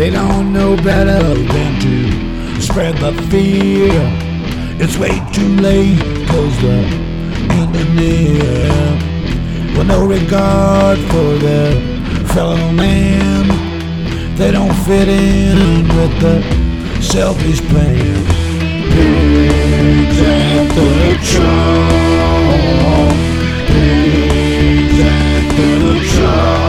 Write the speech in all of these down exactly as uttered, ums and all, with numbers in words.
They don't know better than to spread the fear. It's way too late, cause the internet, with no regard for their fellow man, they don't fit in with the selfish plan. Pigs at the trough, pigs at the trough.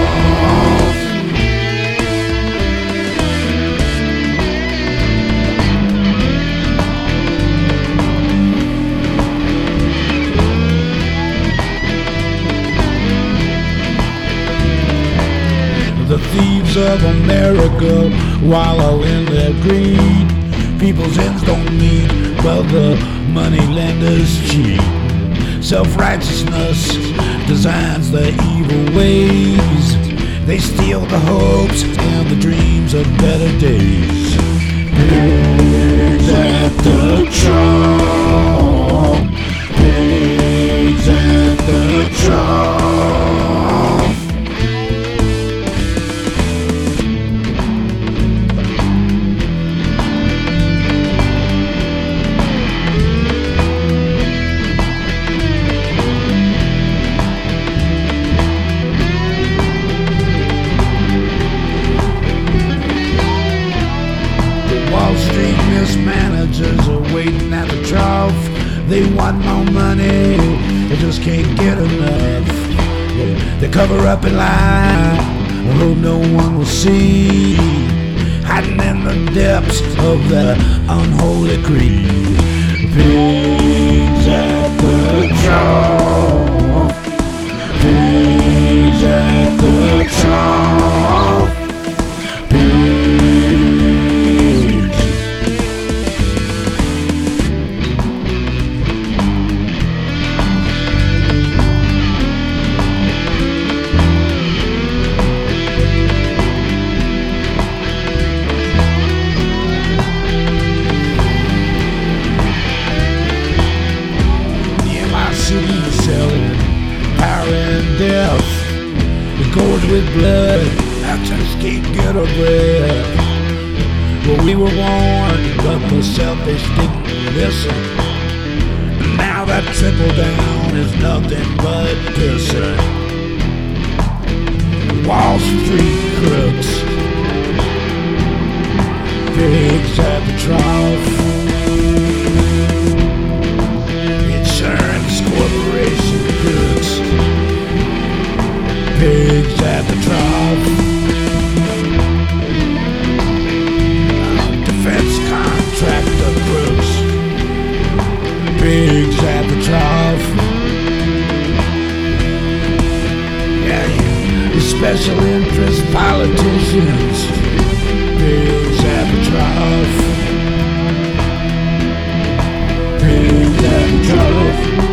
The thieves of America wallow in their greed. People's ends don't meet, well the money lenders cheat. Self-righteousness designs the evil ways. They steal the hopes and the dreams of better days. Pigs at the trough, pigs at the trough. Wall Street mismanagers are waiting at the trough. They want more money, they just can't get enough. Yeah, they cover up and lie, I hope no one will see, hiding in the depths of the unholy creed. Pigs at the trough, pigs at the trough, pigs. Selling power and death, it goes with blood, I just can't get a breath. Well, we were warned, but the selfish didn't listen. Now that trickle down is nothing but pissing. Wall Street crooks, pigs at the trough. Corporation crooks, pigs at the trough. Defense contractor crooks, pigs at the trough. Yeah, you special interest politicians, pigs at the trough, pigs at the trough.